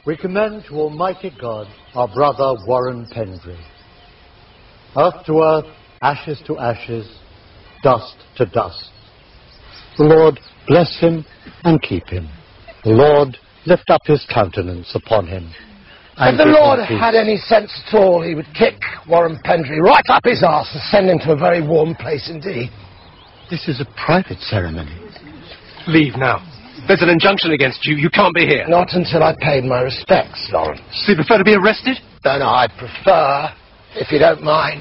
we commend to Almighty God our brother Warren Pendry. Earth to earth, ashes to ashes, dust to dust. The Lord bless him and keep him. The Lord lift up his countenance upon him. If the Lord had any sense at all, he would kick Warren Pendry right up his arse and send him to a very warm place indeed. This is a private ceremony. Leave now. There's an injunction against you. You can't be here. Not until I've paid my respects, Lawrence. So you prefer to be arrested? No, I'd prefer, if you don't mind,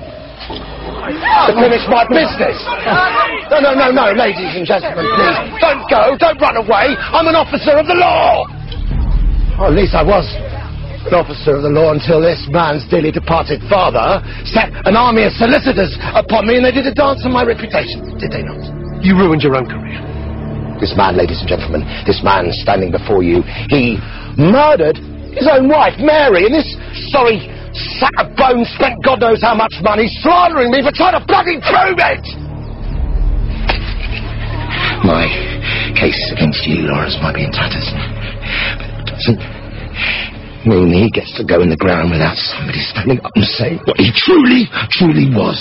to finish my business. No, ladies and gentlemen, please. Don't go, don't run away. I'm an officer of the law. Or at least I was an officer of the law until this man's dearly departed father set an army of solicitors upon me and they did a dance on my reputation, did they not? You ruined your own career. This man, ladies and gentlemen, this man standing before you, he murdered his own wife, Mary, and this sorry sack of bones spent God knows how much money slandering me for trying to bloody prove it! My case against you, Lawrence, might be in tatters, but it doesn't mean he gets to go in the ground without somebody standing up and saying what he truly was.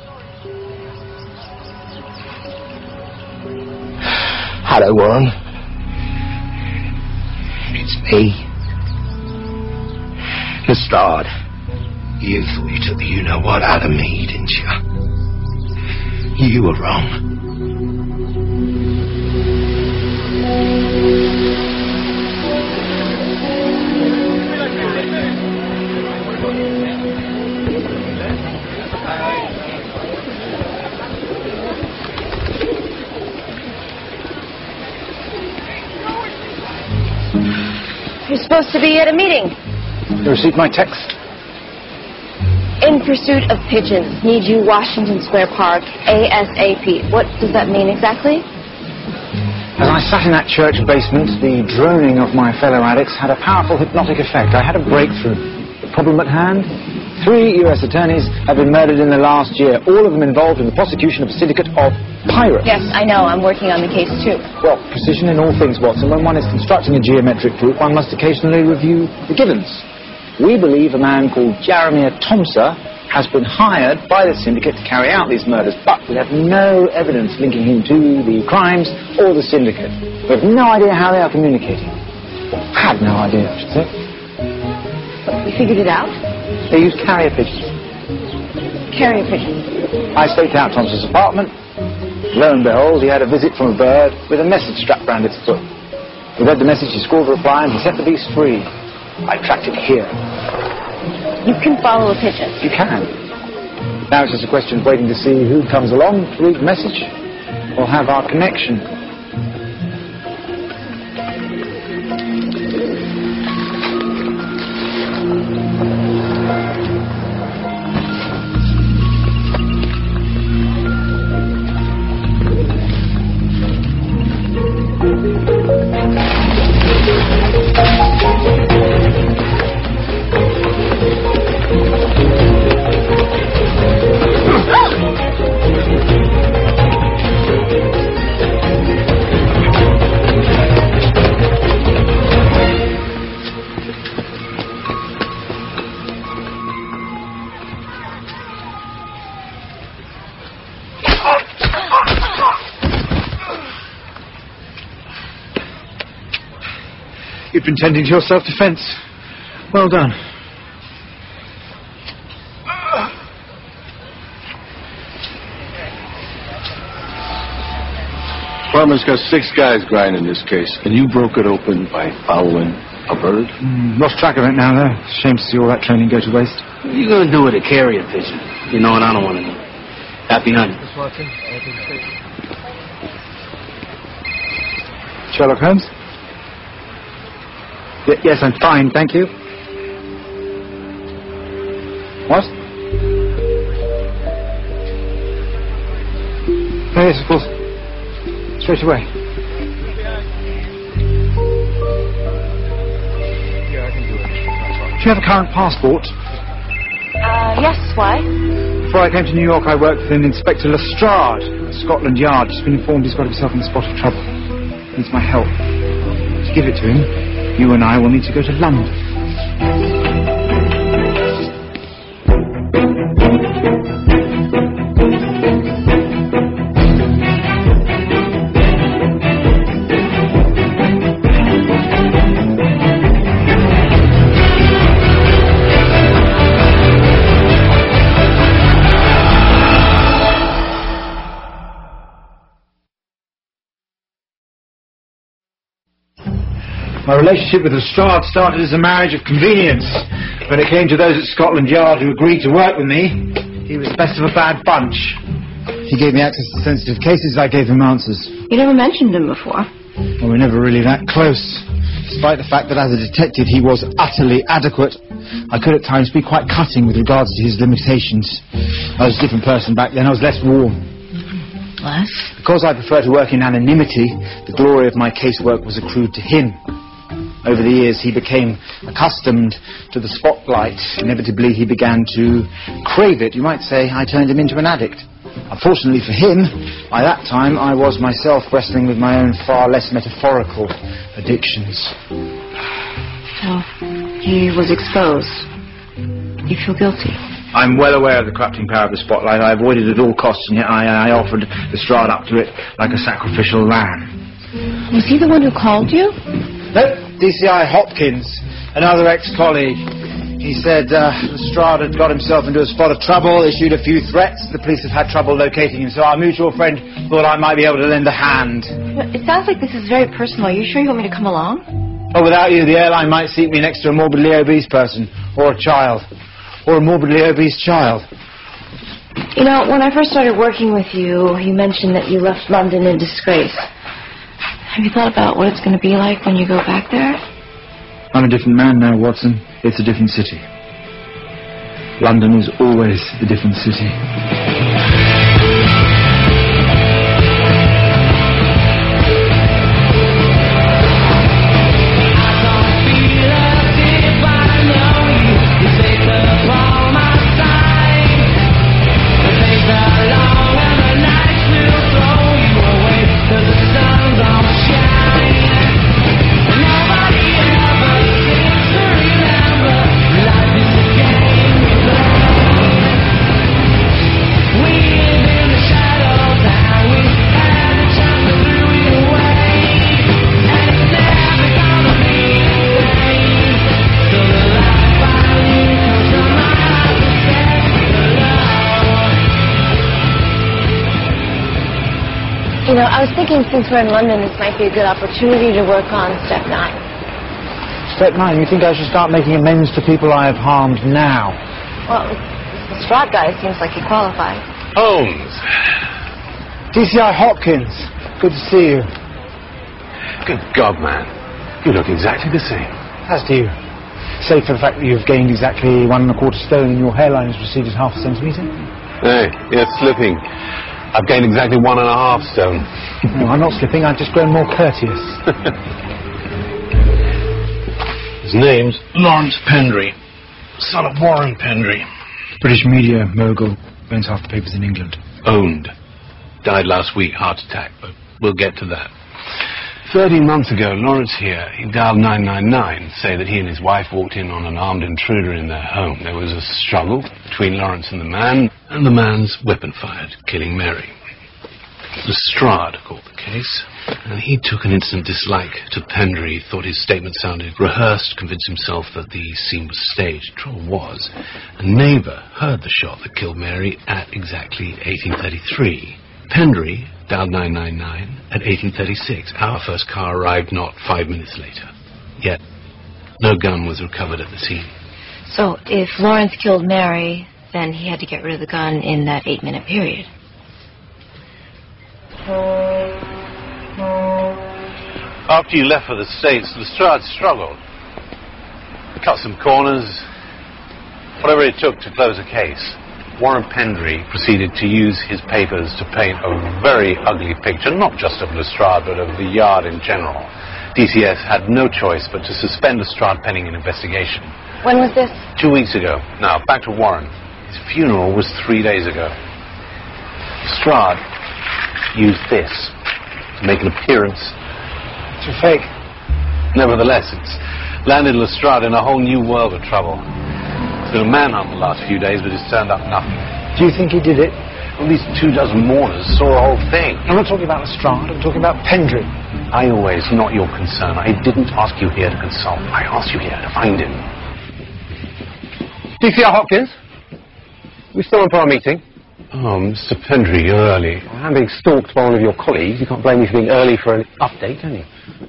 Hello, Warren. It's me. Lestrade. You thought you took the you-know-what out of me, didn't you? You were wrong. You're supposed to be at a meeting. You received my text? In pursuit of pigeons. Need you, Washington Square Park, ASAP. What does that mean exactly? As I sat in that church basement, the droning of my fellow addicts had a powerful hypnotic effect. I had a breakthrough. The problem at hand? 3 U.S. attorneys have been murdered in the last year, all of them involved in the prosecution of a syndicate of pirates. Yes, I know. I'm working on the case, too. Well, precision in all things, Watson. When one is constructing a geometric group, one must occasionally review the givens. We believe a man called Jeremiah Thompson has been hired by the syndicate to carry out these murders, but we have no evidence linking him to the crimes or the syndicate. We have no idea how they are communicating. Well, had no idea, I should say. You figured it out? They used carrier pigeons. Carrier pigeons. I staked out Thompson's apartment. Lo and behold, he had a visit from a bird with a message strapped round its foot. He read the message, he scored a reply, and he set the beast free. I tracked it here. You can follow a pigeon. You can. Now it's just a question of waiting to see who comes along to read the message. We'll have our connection. You've been tending to your self-defense. Well done. Farmer's got 6 guys grinding this case, and you broke it open by following a bird? Lost track of it now, though. Shame to see all that training go to waste. What are you going to do with a carrier pigeon? You know what I don't want to do. Happy hunting. Sherlock Holmes? Yes, I'm fine, thank you. What? Oh, yes, of course. Straight away. Yeah, I can do it. Do you have a current passport? Yes, why? Before I came to New York, I worked with an Inspector Lestrade at Scotland Yard. Just been informed he's got himself in a spot of trouble. Needs my help. To give it to him, you and I will need to go to London. My relationship with Lestrade started as a marriage of convenience. When it came to those at Scotland Yard who agreed to work with me, he was the best of a bad bunch. He gave me access to sensitive cases, I gave him answers. You never mentioned him before. Well, we were never really that close. Despite the fact that as a detective he was utterly adequate, I could at times be quite cutting with regards to his limitations. I was a different person back then, I was less warm. Less? Because I prefer to work in anonymity, the glory of my casework was accrued to him. Over the years, he became accustomed to the spotlight. Inevitably, he began to crave it. You might say I turned him into an addict. Unfortunately for him, by that time, I was myself wrestling with my own far less metaphorical addictions. So, he was exposed. You feel guilty? I'm well aware of the corrupting power of the spotlight. I avoided it at all costs, and yet I offered Lestrade up to it like a sacrificial lamb. Was he the one who called you? No, DCI Hopkins, another ex-colleague. He said Lestrade had got himself into a spot of trouble, issued a few threats. The police have had trouble locating him, so our mutual friend thought I might be able to lend a hand. It sounds like this is very personal. Are you sure you want me to come along? Oh, without you, the airline might seat me next to a morbidly obese person, or a child, or a morbidly obese child. You know, when I first started working with you, you mentioned that you left London in disgrace. Have you thought about what it's going to be like when you go back there? I'm a different man now, Watson. It's a different city. London is always a different city. You know, I was thinking since we're in London, this might be a good opportunity to work on Step 9. Step 9? You think I should start making amends to people I have harmed now? Well, the Lestrade guy seems like he qualifies. Holmes. DCI Hopkins. Good to see you. Good God, man. You look exactly the same. As do you. Save for the fact that you've gained exactly 1 1/4 stone and your hairline has receded ½ a centimetre. Hey, you're slipping. I've gained exactly 1½ stone. No, I'm not slipping. I've just grown more courteous. His name's Lawrence Pendray, son of Warren Pendray. British media mogul. Owns half the papers in England. Owned. Died last week, heart attack, but we'll get to that. 13 months ago, Lawrence here, he dialed 999, say that he and his wife walked in on an armed intruder in their home. There was a struggle between Lawrence and the man's weapon fired, killing Mary. Lestrade called the case, and he took an instant dislike to Pendray. He thought his statement sounded rehearsed, convinced himself that the scene was staged. The trouble was, a neighbour heard the shot that killed Mary at exactly 1833. Pendray dialed 999 at 1836. Our first car arrived not 5 minutes later. Yet, no gun was recovered at the scene. So, if Lawrence killed Mary, then he had to get rid of the gun in that 8-minute period. After you left for the States, Lestrade struggled. Cut some corners, whatever it took to close a case. Warren Pendray proceeded to use his papers to paint a very ugly picture, not just of Lestrade, but of the yard in general. DCS had no choice but to suspend Lestrade pending an investigation. When was this? 2 weeks ago. Now, back to Warren. His funeral was 3 days ago. Lestrade used this to make an appearance. It's a fake. Nevertheless, it's landed Lestrade in a whole new world of trouble. It's been a manhunt the last few days, but it's turned up nothing. Do you think he did it? At least 24 mourners saw the whole thing. I'm not talking about Lestrade, I'm talking about Pendry. I always, not your concern. I didn't ask you here to consult. I asked you here to find him. DCR Hopkins? We still on for our meeting? Oh, Mr. Pendry, you're early. I'm being stalked by one of your colleagues. You can't blame me for being early for an update, can you?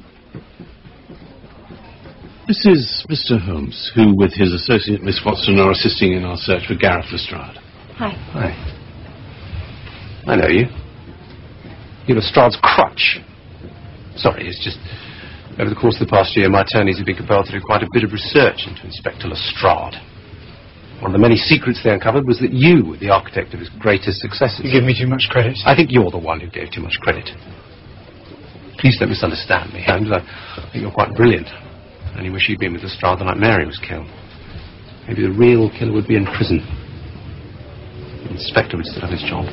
This is Mr. Holmes, who, with his associate Miss Watson, are assisting in our search for Gareth Lestrade. Hi. Hi. I know you. You're Lestrade's crutch. Sorry, it's just... Over the course of the past year, my attorneys have been compelled to do quite a bit of research into Inspector Lestrade. One of the many secrets they uncovered was that you were the architect of his greatest successes. You give me too much credit. I think you're the one who gave too much credit. Please don't misunderstand me, Holmes. I think you're quite brilliant. I only wish you'd been with Lestrade the night Mary was killed. Maybe the real killer would be in prison. The inspector would still have his job.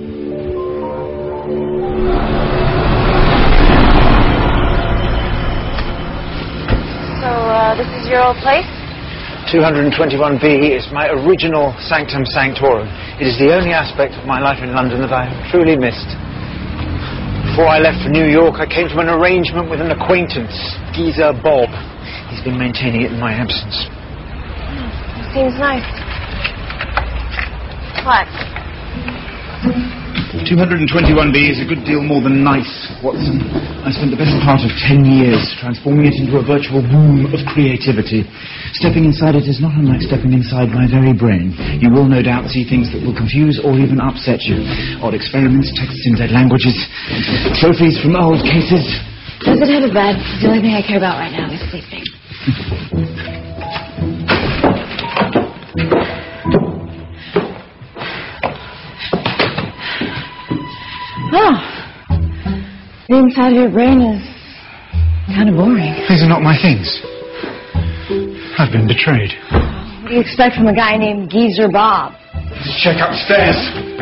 So, this is your old place? 221B is my original sanctum sanctorum. It is the only aspect of my life in London that I have truly missed. Before I left for New York, I came to an arrangement with an acquaintance, Geezer Bob. He's been maintaining it in my absence. Seems nice. What? 221B is a good deal more than nice, Watson. I spent the best part of 10 years transforming it into a virtual womb of creativity. Stepping inside it is not unlike stepping inside my very brain. You will no doubt see things that will confuse or even upset you. Odd experiments, texts in dead languages, trophies from old cases. Does it have a bed? It's the only thing I care about right now is sleeping. Oh, the inside of your brain is kind of boring. These are not my things. I've been betrayed. What do you expect from a guy named Geezer Bob? Let's check upstairs.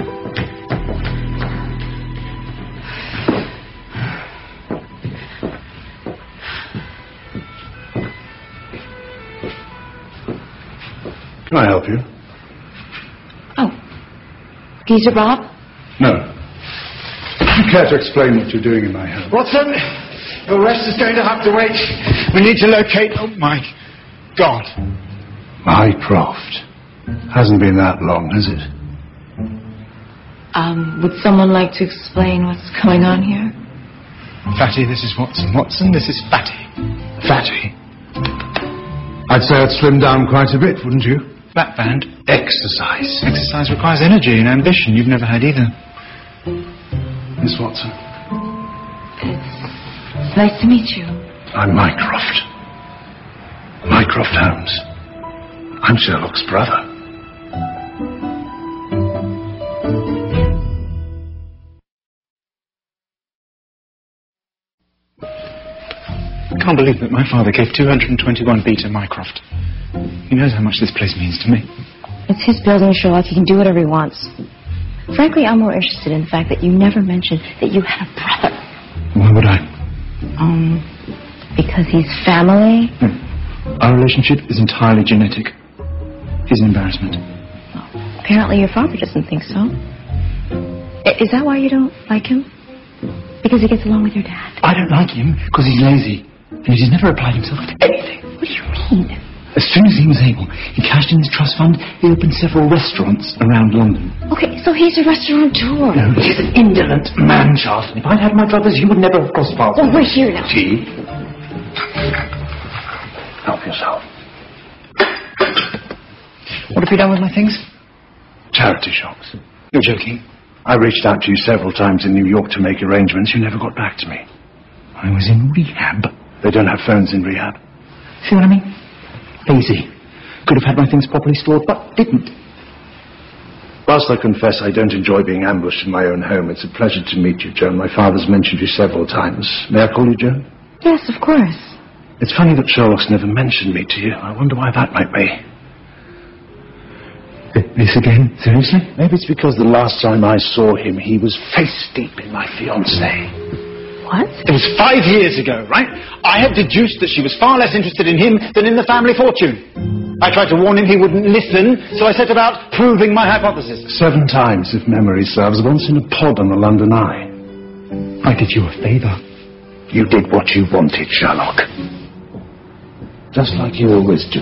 Can I help you? Oh, Geezer Bob? No. Do you care to explain what you're doing in my home? Watson, your arrest is going to have to wait. We need to locate... Oh, my God. Mycroft. Hasn't been that long, has it? Would someone like to explain what's going on here? Fatty, this is Watson. Watson, this is Fatty. Fatty? I'd say I'd slimmed down quite a bit, wouldn't you? Fat band. Exercise. Exercise requires energy and ambition. You've never had either. Miss Watson. It's nice to meet you. I'm Mycroft. Mycroft Holmes. I'm Sherlock's brother. I can't believe that my father gave 221B to Mycroft. He knows how much this place means to me. It's his building, Sherlock. He can do whatever he wants. Frankly, I'm more interested in the fact that you never mentioned that you had a brother. Why would I? Because he's family? Our relationship is entirely genetic. He's an embarrassment. Well, apparently your father doesn't think so. Is that why you don't like him? Because he gets along with your dad? I don't like him because he's lazy. And he's never applied himself to anything. What do you mean? As soon as he was able, he cashed in his trust fund. He opened several restaurants around London. Okay, so he's a restaurateur. No, he's an indolent man, Charles. And if I'd had my druthers, you would never have crossed paths. Well, we're here now. Tea? Help yourself. What have you done with my things? Charity shops. You're joking. I reached out to you several times in New York to make arrangements. You never got back to me. I was in rehab. They don't have phones in rehab. See what I mean? Lazy. Could have had my things properly stored, but didn't. Whilst I confess I don't enjoy being ambushed in my own home, it's a pleasure to meet you, Joan. My father's mentioned you several times. May I call you Joan? Yes, of course. It's funny that Sherlock's never mentioned me to you. I wonder why that might be. This again? Seriously? Maybe it's because the last time I saw him, he was face deep in my fiancée. What? It was 5 years ago, right? I had deduced that she was far less interested in him than in the family fortune. I tried to warn him, he wouldn't listen, so I set about proving my hypothesis. 7 times, if memory serves, once in a pod on the London Eye. I did you a favour. You did what you wanted, Sherlock. Just like you always do.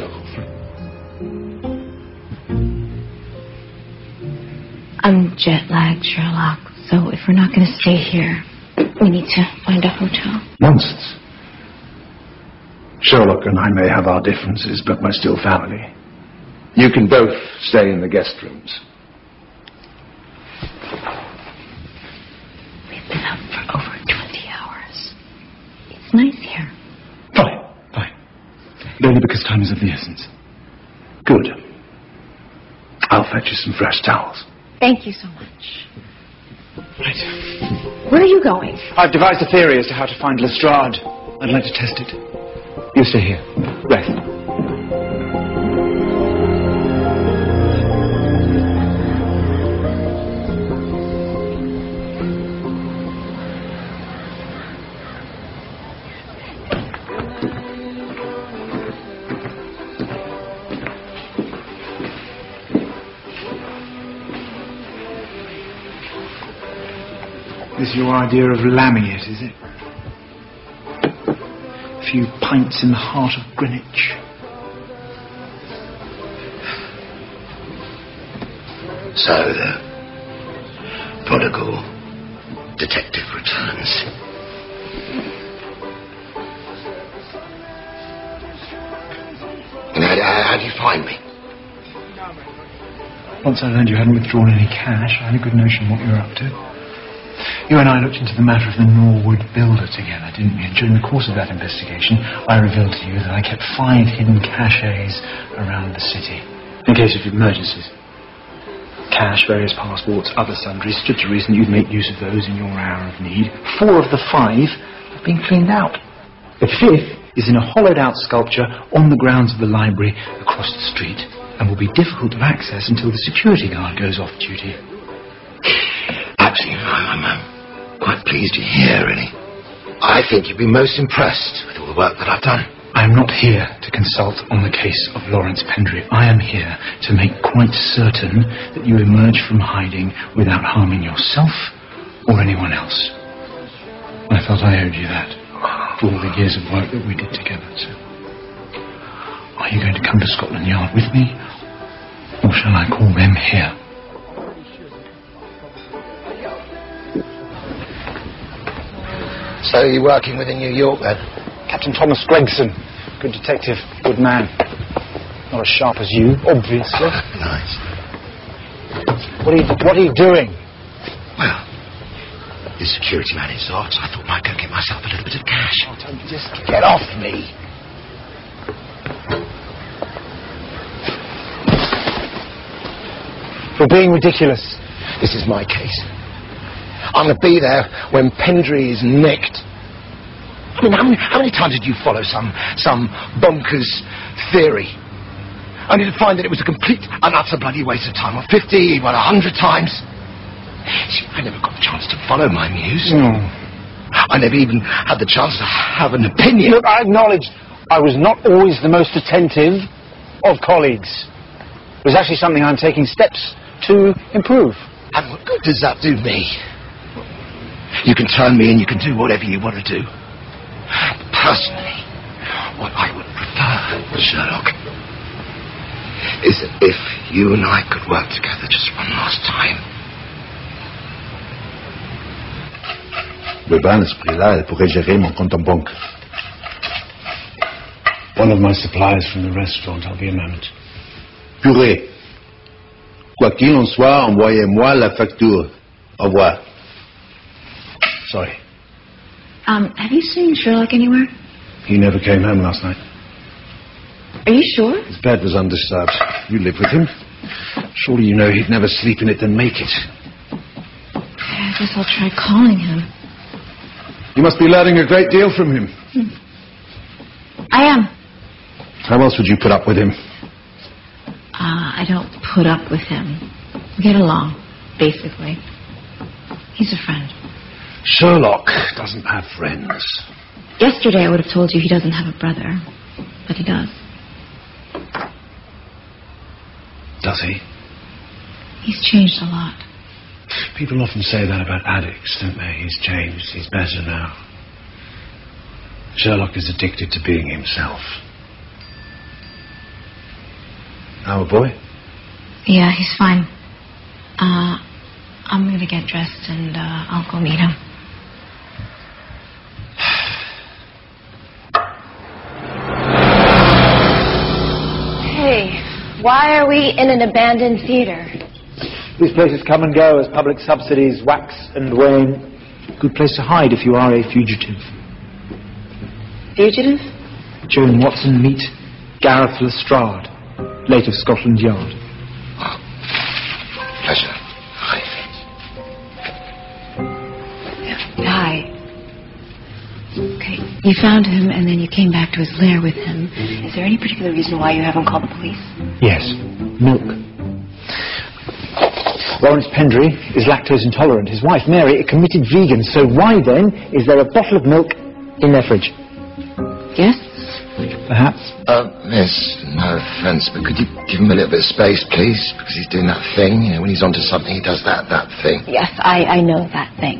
I'm jet-lagged, Sherlock, so if we're not going to stay here, we need to find a hotel. Nonsense. Sherlock and I may have our differences, but we're still family. You can both stay in the guest rooms. We've been up for over 20 hours. It's nice here. Fine. But only because time is of the essence. Good. I'll fetch you some fresh towels. Thank you so much. Right. Where are you going? I've devised a theory as to how to find Lestrade. I'd like to test it. You stay here. Rest. This is your idea of lambing it, is it? A few pints in the heart of Greenwich. So the prodigal detective returns. And how do you find me? Once I learned you hadn't withdrawn any cash, I had a good notion what you were up to. You and I looked into the matter of the Norwood builder together, didn't we? And during the course of that investigation, I revealed to you that I kept 5 hidden cachets around the city, in case of emergencies. Cash, various passports, other sundries, stood to reason you'd make use of those in your hour of need. 4 of the 5 have been cleaned out. The 5th is in a hollowed-out sculpture on the grounds of the library across the street, and will be difficult to access until the security guard goes off duty. Actually, I'm quite pleased you're here, really. I think you'd be most impressed with all the work that I've done. I am not here to consult on the case of Lawrence Pendray. I am here to make quite certain that you emerge from hiding without harming yourself or anyone else. I felt I owed you that for all the years of work that we did together. So, are you going to come to Scotland Yard with me, or shall I call them here? So you're working with in New York, then? Captain Thomas Gregson. Good detective, good man. Not as sharp as you, obviously. Nice. What are you doing? Well, the security man is off, so I thought I might go get myself a little bit of cash. Oh, don't just Get off me! You're being ridiculous. This is my case. I'm going to be there when Pendray is nicked. I mean, how many times did you follow some bonkers theory? Only to find that it was a complete and utter bloody waste of time. 50, 100 times. See, I never got the chance to follow my muse. No. I never even had the chance to have an opinion. Look, I acknowledge I was not always the most attentive of colleagues. It was actually something I'm taking steps to improve. And what good does that do me? You can turn me and you can do whatever you want to do. Personally, what I would prefer, Sherlock, is that if you and I could work together just one last time. Bebin, l'esprit-là, elle pourrait gérer mon compte en banque. One of my suppliers from the restaurant, I'll be a moment. Purée. Quoi qu'il en soit, envoyez-moi la facture. Au revoir. Sorry. Have you seen Sherlock anywhere? He never came home last night. Are you sure? His bed was undisturbed. You live with him? Surely you know he'd never sleep in it than make it. I guess I'll try calling him. You must be learning a great deal from him. I am. How else would you put up with him? I don't put up with him. We get along, basically. He's a friend. Sherlock doesn't have friends. Yesterday I would have told you he doesn't have a brother, but he does. Does he? He's changed a lot. People often say that about addicts, don't they? He's changed, he's better now. Sherlock is addicted to being himself. Our boy? Yeah, he's fine. I'm going to get dressed and I'll go meet him. Hey, why are we in an abandoned theater? These places come and go as public subsidies wax and wane. Good place to hide if you are a fugitive. Fugitive? Joan Watson meet Gareth Lestrade, late of Scotland Yard. Pleasure. Hi. Hi. Okay, you found him and then you came back to his lair with him. Is there any particular reason why you haven't called the police? Yes, milk. Lawrence Pendry is lactose intolerant. His wife, Mary, a committed vegan. So why, then, is there a bottle of milk in their fridge? Yes? Perhaps. Miss, no offence, but could you give him a little bit of space, please? Because he's doing that thing. You know, when he's onto something, he does that thing. Yes, I know that thing.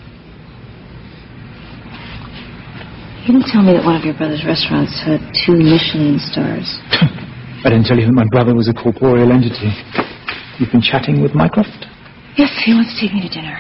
You didn't tell me that one of your brother's restaurants had 2 Michelin stars. I didn't tell you that my brother was a corporeal entity. You've been chatting with Mycroft? Yes, he wants to take me to dinner.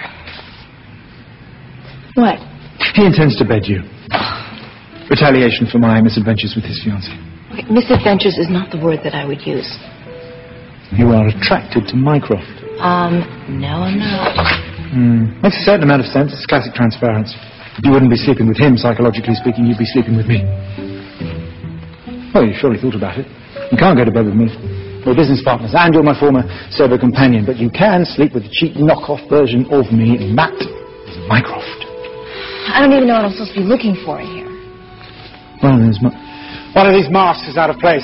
What? He intends to bed you. Retaliation for my misadventures with his fiancée. Okay, misadventures is not the word that I would use. You are attracted to Mycroft. No, I'm not. Makes a certain amount of sense. It's classic transference. You wouldn't be sleeping with him, psychologically speaking. You'd be sleeping with me. Well, you surely thought about it. You can't go to bed with me. We're business partners, and you're my former sober companion, but you can sleep with a cheap knockoff version of me, and that is Mycroft. I don't even know what I'm supposed to be looking for in here. One of these masks is out of place.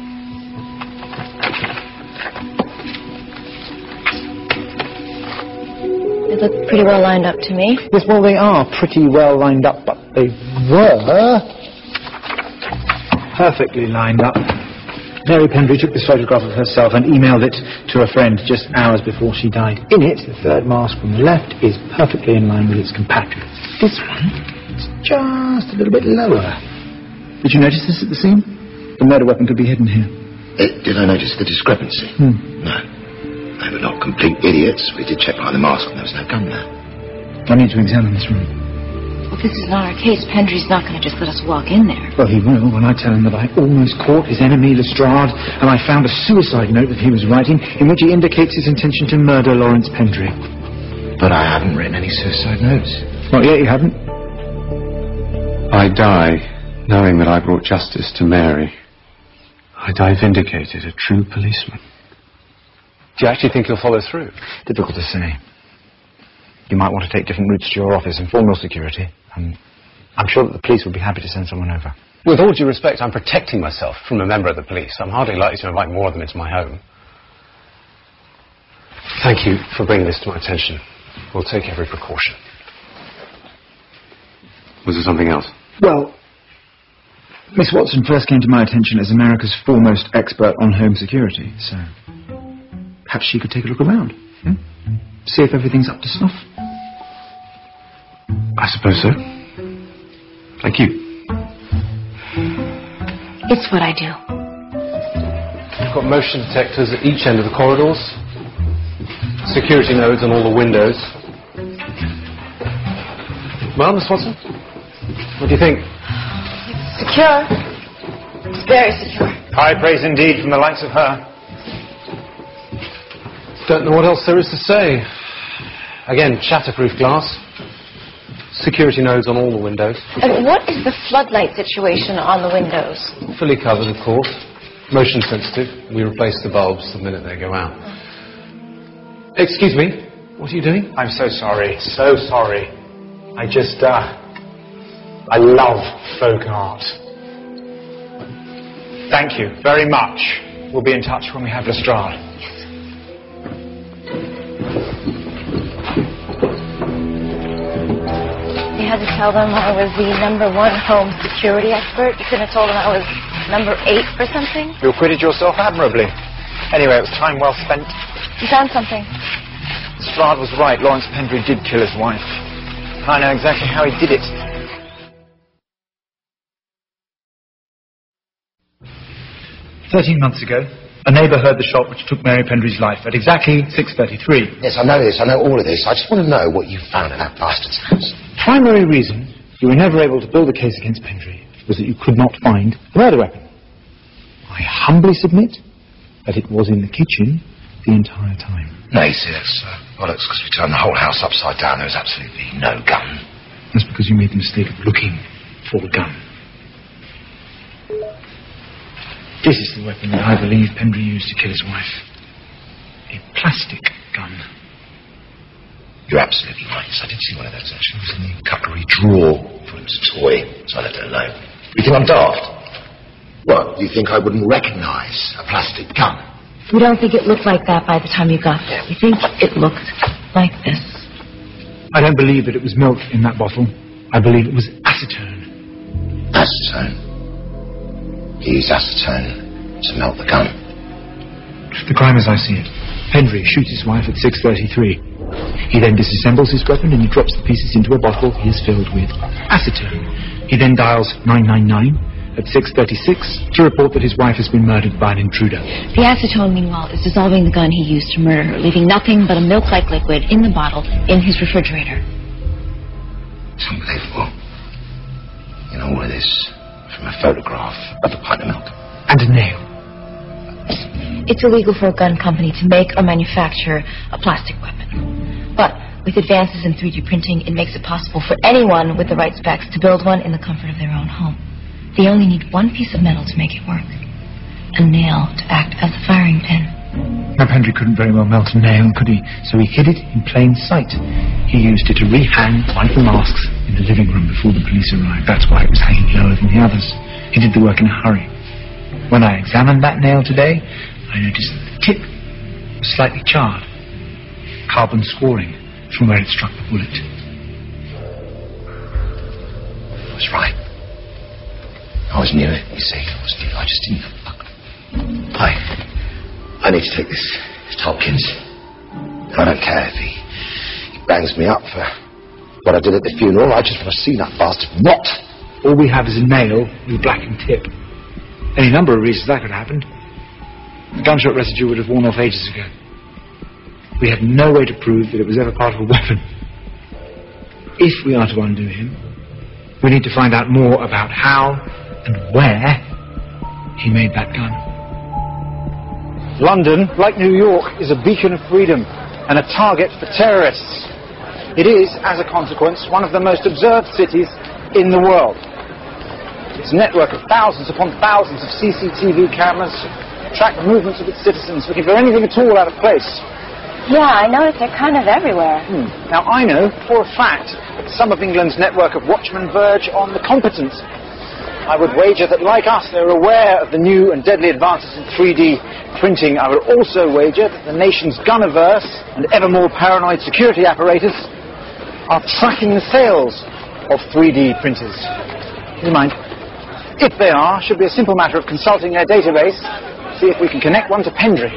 They look pretty well lined up to me. Yes, well, they are pretty well lined up, but they were perfectly lined up. Mary Pendry took this photograph of herself and emailed it to a friend just hours before she died. In it, the third mask from the left is perfectly in line with its compatriot. This one is just a little bit lower. Did you notice this at the scene? The murder weapon could be hidden here. Did I notice the discrepancy? No. They were not complete idiots. We did check behind the mask and there was no gun there. I need to examine this room. Well, this is not our case. Pendry's not going to just let us walk in there. Well, he will when I tell him that I almost caught his enemy, Lestrade, and I found a suicide note that he was writing in which he indicates his intention to murder Lawrence Pendry. But I haven't written any suicide notes. Not yet, you haven't? I die knowing that I brought justice to Mary. I die vindicated, a true policeman. Do you actually think he'll follow through? Difficult to say. You might want to take different routes to your office, inform your security. I'm sure that the police would be happy to send someone over. With all due respect, I'm protecting myself from a member of the police. I'm hardly likely to invite more of them into my home. Thank you for bringing this to my attention. We'll take every precaution. Was there something else? Well, Miss Watson first came to my attention as America's foremost expert on home security, so perhaps she could take a look around. See if everything's up to snuff. I suppose so. Thank you. It's what I do. We've got motion detectors at each end of the corridors, security nodes on all the windows. Well, Miss Watson, what do you think? It's secure. It's very secure. High praise indeed from the likes of her. Don't know what else there is to say. Again, shatterproof glass. Security nodes on all the windows. And what is the floodlight situation on the windows? Fully covered, of course. Motion sensitive. We replace the bulbs the minute they go out. Excuse me. What are you doing? I'm so sorry. So sorry. I love folk art. Thank you very much. We'll be in touch when we have Lestrade. had to tell them I was the #1 home security expert? You couldn't have told them I was number 8 or something? You acquitted yourself admirably. Anyway, it was time well spent. You found something. Strad was right. Lawrence Pendray did kill his wife. I know exactly how he did it. "13 months ago, a neighbour heard the shot which took Mary Pendray's life at exactly 6:33. Yes, I know this. I know all of this. I just want to know what you found in that bastard's house. Primary reason you were never able to build a case against Pendray was that you could not find the murder weapon. I humbly submit that it was in the kitchen the entire time." No, you see, that's bollocks, because we turned the whole house upside down. There was absolutely no gun. That's because you made the mistake of looking for the gun. This is the weapon that I believe Pendray used to kill his wife. A plastic gun. You're absolutely right. Yes, I did see one of those, actually. It was in the cutlery drawer for him to toy, so I left it alone. You think I'm daft? What, you think I wouldn't recognise a plastic gun? We don't think it looked like that by the time you got there. We think it looked like this. I don't believe that it was milk in that bottle. I believe it was acetone. Acetone? He used acetone to melt the gun. The crime as I see it. Pendray shoots his wife at 6:33. He then disassembles his weapon and he drops the pieces into a bottle he has filled with acetone. He then dials 999 at 6:36 to report that his wife has been murdered by an intruder. The acetone, meanwhile, is dissolving the gun he used to murder her, leaving nothing but a milk-like liquid in the bottle in his refrigerator. It's unbelievable. You know, all of this from a photograph of a pint of milk. And a nail. It's illegal for a gun company to make or manufacture a plastic weapon. But with advances in 3D printing, it makes it possible for anyone with the right specs to build one in the comfort of their own home. They only need one piece of metal to make it work. A nail to act as a firing pin. Now, Pendray couldn't very well melt a nail, could he? So he hid it in plain sight. He used it to rehang one of the masks in the living room before the police arrived. That's why it was hanging lower than the others. He did the work in a hurry. When I examined that nail today, I noticed that the tip was slightly charred. Carbon scoring from where it struck the bullet. I was right. I always knew it, you see. I always knew it. I just didn't. I need to take this Tompkins. I don't care if he bangs me up for what I did at the funeral. I just want to see that bastard rot. All we have is a nail with a blackened tip. Any number of reasons that could have happened. The gunshot residue would have worn off ages ago. We had no way to prove that it was ever part of a weapon. If we are to undo him, we need to find out more about how and where he made that gun. London, like New York, is a beacon of freedom and a target for terrorists. It is, as a consequence, one of the most observed cities in the world. Its network of thousands upon thousands of CCTV cameras track the movements of its citizens, looking for anything at all out of place. Yeah, I noticed they're kind of everywhere. Now, I know for a fact that some of England's network of watchmen verge on the competent. I would wager that, like us, they're aware of the new and deadly advances in 3D printing. I would also wager that the nation's gun-averse and ever more paranoid security apparatus are tracking the sales of 3D printers. Never mind. If they are, it should be a simple matter of consulting their database, see if we can connect one to Pendray.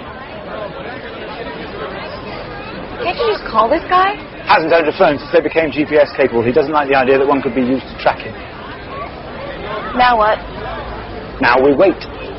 Can't you just call this guy? Hasn't owned a phone since they became GPS capable. He doesn't like the idea that one could be used to track him. Now what? Now we wait.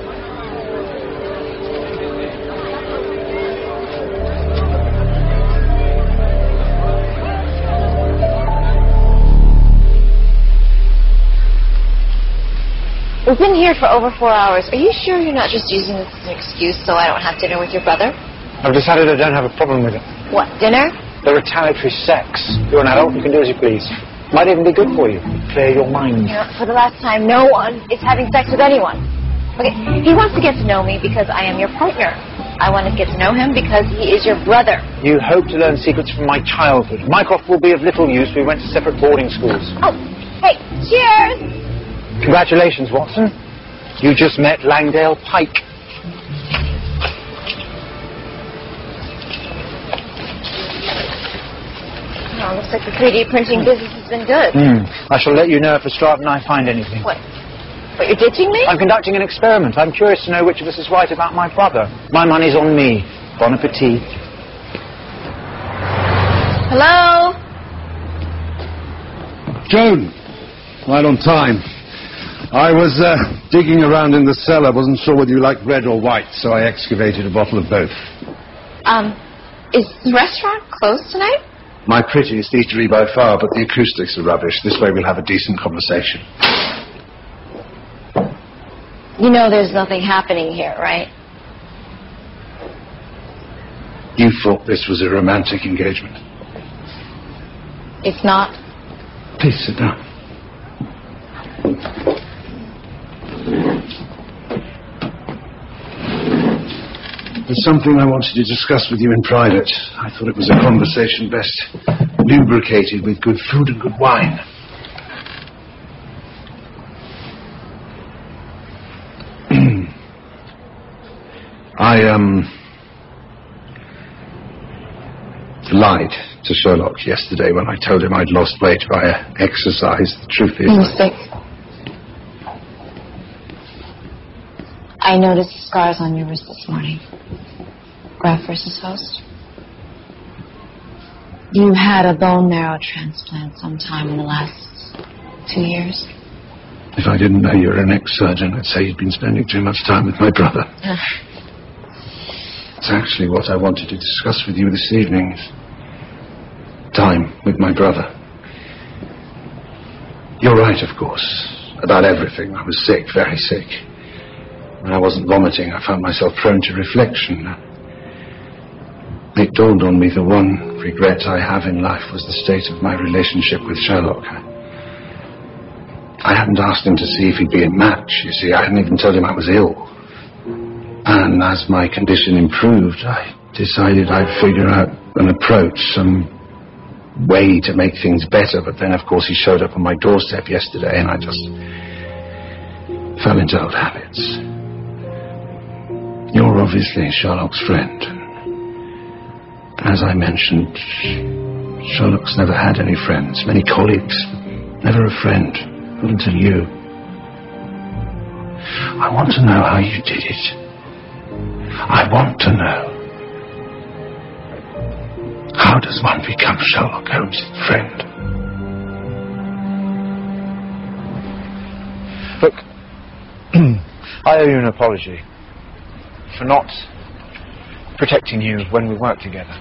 We've been here for over 4 hours. Are you sure you're not just using this as an excuse so I don't have dinner with your brother? I've decided I don't have a problem with it. What, dinner? The retaliatory sex. You're an adult, you can do as you please. Might even be good for you. Clear your mind. You know, for the last time, no one is having sex with anyone. Okay, he wants to get to know me because I am your partner. I want to get to know him because he is your brother. You hope to learn secrets from my childhood. Mycroft will be of little use. We went to separate boarding schools. Oh, hey, cheers! Congratulations, Watson. You just met Langdale Pike. Well, looks like the 3D printing business has been good. I shall let you know if Lestrade and I find anything. What? What, you're ditching me? I'm conducting an experiment. I'm curious to know which of us is right about my brother. My money's on me. Bon appetit. Hello? Joan, right on time. I was digging around in the cellar. Wasn't sure whether you liked red or white, so I excavated a bottle of both. Is the restaurant closed tonight? My prettiest eatery by far, but the acoustics are rubbish. This way we'll have a decent conversation. You know there's nothing happening here, right? You thought this was a romantic engagement. It's not. Please sit down. There's something I wanted to discuss with you in private. I thought it was a conversation best lubricated with good food and good wine. I lied to Sherlock yesterday when I told him I'd lost weight via exercise. The truth is... Mistake. I noticed scars on your wrist this morning. Graft versus host. You had a bone marrow transplant sometime in the last 2 years. If I didn't know you were an ex-surgeon, I'd say you'd been spending too much time with my brother. It's actually what I wanted to discuss with you this evening. Time with my brother. You're right, of course, about everything. I was sick, very sick. When I wasn't vomiting, I found myself prone to reflection. It dawned on me the one regret I have in life was the state of my relationship with Sherlock. I hadn't asked him to see if he'd be a match, you see. I hadn't even told him I was ill. And as my condition improved, I decided I'd figure out an approach, some way to make things better. But then, of course, he showed up on my doorstep yesterday, and I just fell into old habits. You're obviously Sherlock's friend. As I mentioned, Sherlock's never had any friends, many colleagues, never a friend, not until you. I want to know how you did it. I want to know. How does one become Sherlock Holmes' friend? Look, I owe you an apology for not protecting you when we worked together.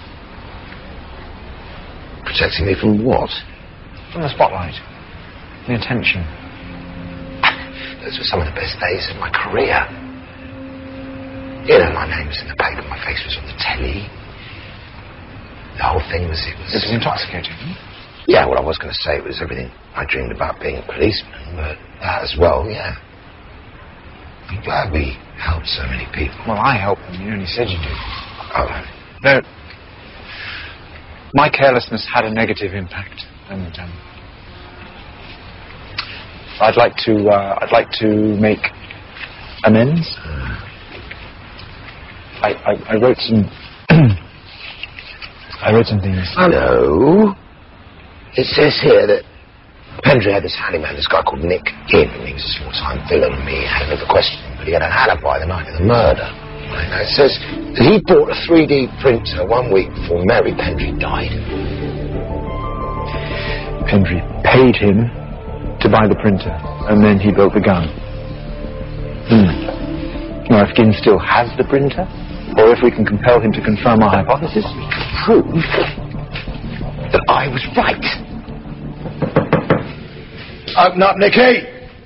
Protecting me from what? From the spotlight. The attention. Those were some of the best days of my career. You know, my name was in the paper, my face was on the telly. The whole thing was... It was intoxicating. Yeah, well, I was going to say it was everything I dreamed about being a policeman, but that as well, yeah. I'm glad we helped so many people. Well, I helped them. You only said you did. Oh. No. My carelessness had a negative impact, and I'd like to make amends. I wrote some. I wrote some things. Hello. It says here that Pendry had this handyman, this guy called Nick in, and he was a small-time villain, and he had another question, but he had an alibi the night of the murder. Right? Now it says that he bought a 3D printer 1 week before Mary Pendry died. Pendry paid him to buy the printer, and then he built the gun. Now, if Ginn still has the printer, or if we can compel him to confirm our hypothesis, we can prove that I was right. Open up, Nicky!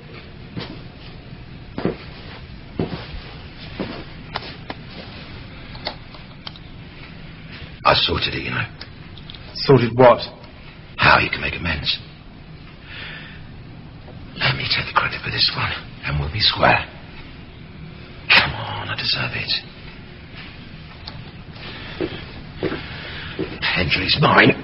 I sorted it, you know. Sorted what? How you can make amends. Let me take the credit for this one, and we'll be square. Come on, I deserve it. Pendry's mine.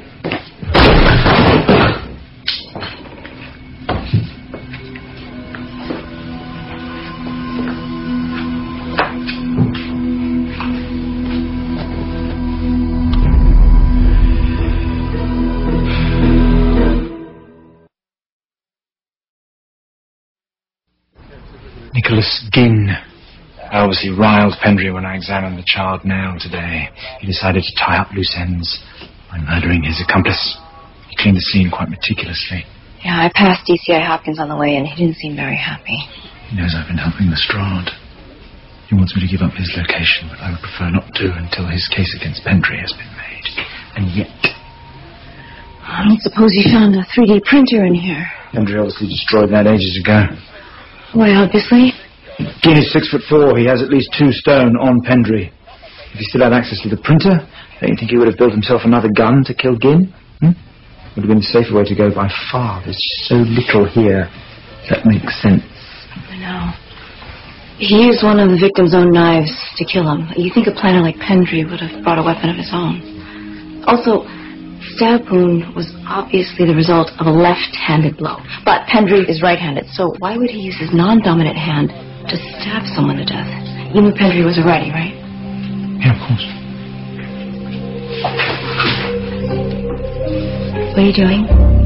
Nicholas Ginn. I obviously riled Pendry when I examined the child nail today. He decided to tie up loose ends by murdering his accomplice. He cleaned the scene quite meticulously. Yeah, I passed DCI Hopkins on the way and he didn't seem very happy. He knows I've been helping Lestrade. He wants me to give up his location, but I would prefer not to until his case against Pendry has been made. And yet... I don't suppose you found a 3D printer in here. Pendry obviously destroyed that ages ago. Why, obviously. Ginn is 6'4". He has at least 2 stone on Pendry. If he still had access to the printer, don't you think he would have built himself another gun to kill Ginn? Would have been a safer way to go by far. There's so little here. That makes sense. I know. He used one of the victim's own knives to kill him. You think a planner like Pendry would have brought a weapon of his own. Also, stab wound was obviously the result of a left-handed blow. But Pendry is right-handed, so why would he use his non-dominant hand to stab someone to death? You knew Pendry was a righty, right? Yeah, of course. What are you doing?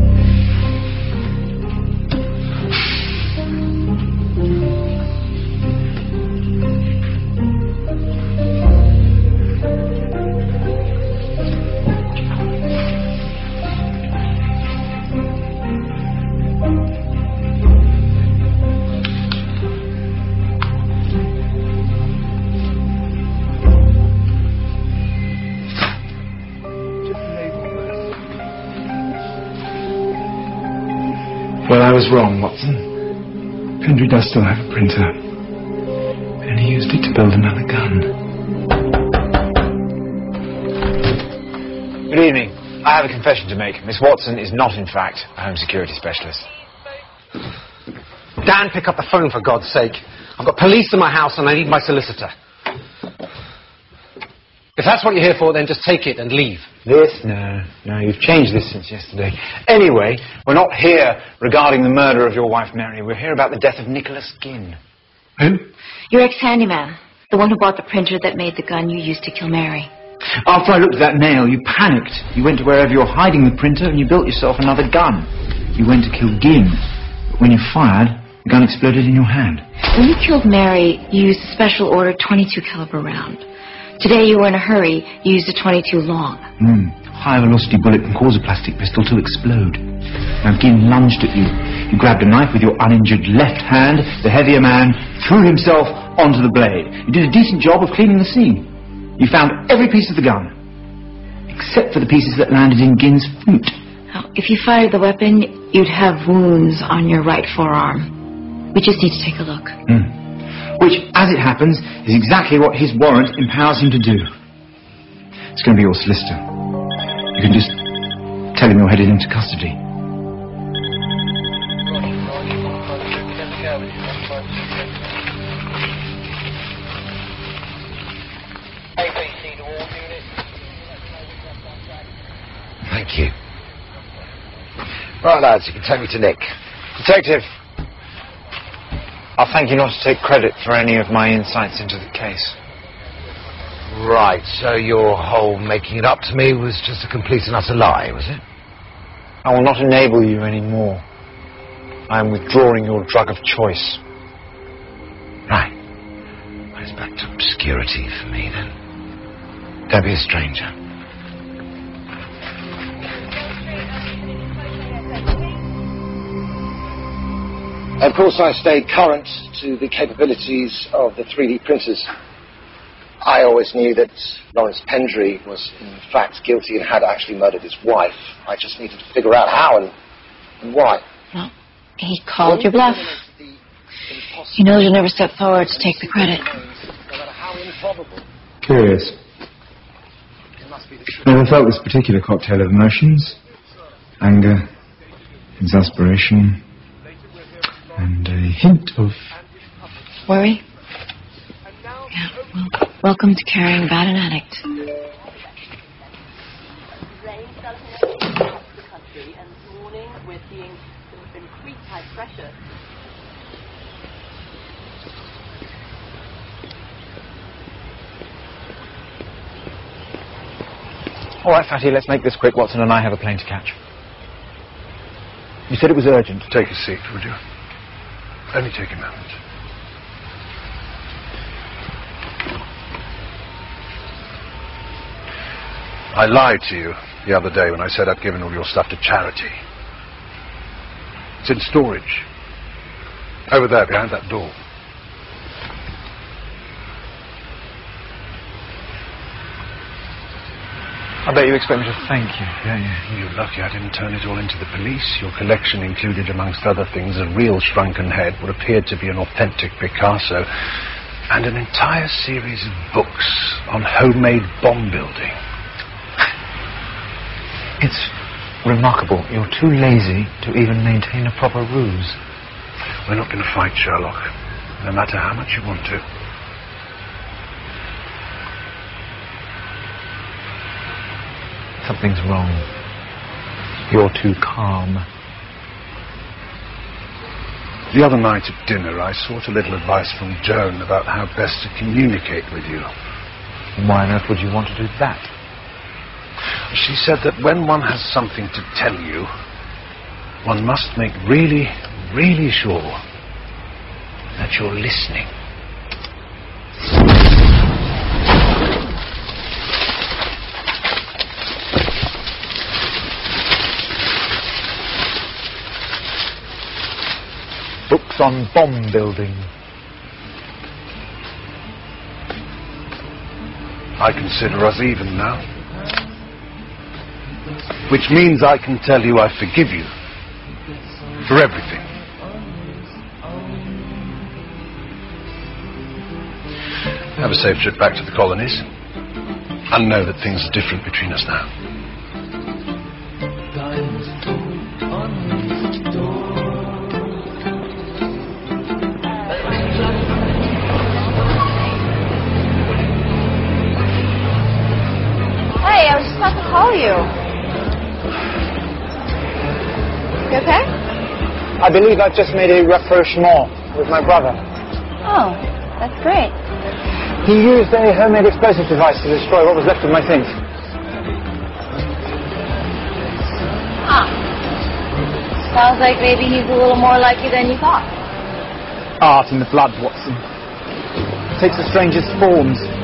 Well, I was wrong, Watson. Pendry does still have a printer. And he used it to build another gun. Good evening. I have a confession to make. Miss Watson is not, in fact, a home security specialist. Dan, pick up the phone for God's sake. I've got police in my house and I need my solicitor. If that's what you're here for, then just take it and leave. This? No, you've changed this since yesterday. Anyway, we're not here regarding the murder of your wife, Mary. We're here about the death of Nicholas Ginn. Who? Your ex-handyman. The one who bought the printer that made the gun you used to kill Mary. After I looked at that nail, you panicked. You went to wherever you're hiding the printer and you built yourself another gun. You went to kill Ginn. But when you fired, the gun exploded in your hand. When you killed Mary, you used a special order .22 caliber round. Today you were in a hurry. You used a .22 long. High-velocity bullet can cause a plastic pistol to explode. Now Ginn lunged at you. You grabbed a knife with your uninjured left hand. The heavier man threw himself onto the blade. You did a decent job of cleaning the scene. You found every piece of the gun, except for the pieces that landed in Ginn's boot. Now, if you fired the weapon, you'd have wounds on your right forearm. We just need to take a look. Which, as it happens, is exactly what his warrant empowers him to do. It's going to be your solicitor. You can just tell him you're headed into custody. Thank you. Right, lads, you can take me to Nick. Detective, I'll thank you not to take credit for any of my insights into the case. Right, so your whole making it up to me was just a complete and utter lie, was it? I will not enable you anymore. I am withdrawing your drug of choice. Right. Well, it's back to obscurity for me, then. Don't be a stranger. Of course, I stayed current to the capabilities of the 3D printers. I always knew that Lawrence Pendry was in fact guilty and had actually murdered his wife. I just needed to figure out how and why. Well, he called your bluff. He knows you'll never step forward to take the credit. Curious. Never felt this particular cocktail of emotions. Anger, exasperation, and a hint of... Worry? Yeah, well, welcome to caring about an addict. All right, Fatty, let's make this quick. Watson and I have a plane to catch. You said it was urgent. Take a seat, would you? Only take a moment. I lied to you the other day when I said I'd given all your stuff to charity. It's in storage. Over there, behind that door. I bet you expect me to thank you. You're lucky I didn't turn it all into the police. Your collection included, amongst other things, a real shrunken head, what appeared to be an authentic Picasso, and an entire series of books on homemade bomb building. It's remarkable. You're too lazy to even maintain a proper ruse. We're not going to fight, Sherlock, no matter how much you want to. Something's wrong. You're too calm. The other night at dinner, I sought a little advice from Joan about how best to communicate with you. Why on earth would you want to do that? She said that when one has something to tell you, one must make really, really sure that you're listening. Books on bomb building. I consider us even now. Which means I can tell you I forgive you for everything. Have a safe trip back to the colonies, and know that things are different between us now. Hey, I was just about to call you. You okay? I believe I've just made a rapprochement with my brother. Oh, that's great. He used a homemade explosive device to destroy what was left of my things. Huh. Sounds like maybe he's a little more like you than you thought. Art in the blood, Watson. It takes the strangest forms.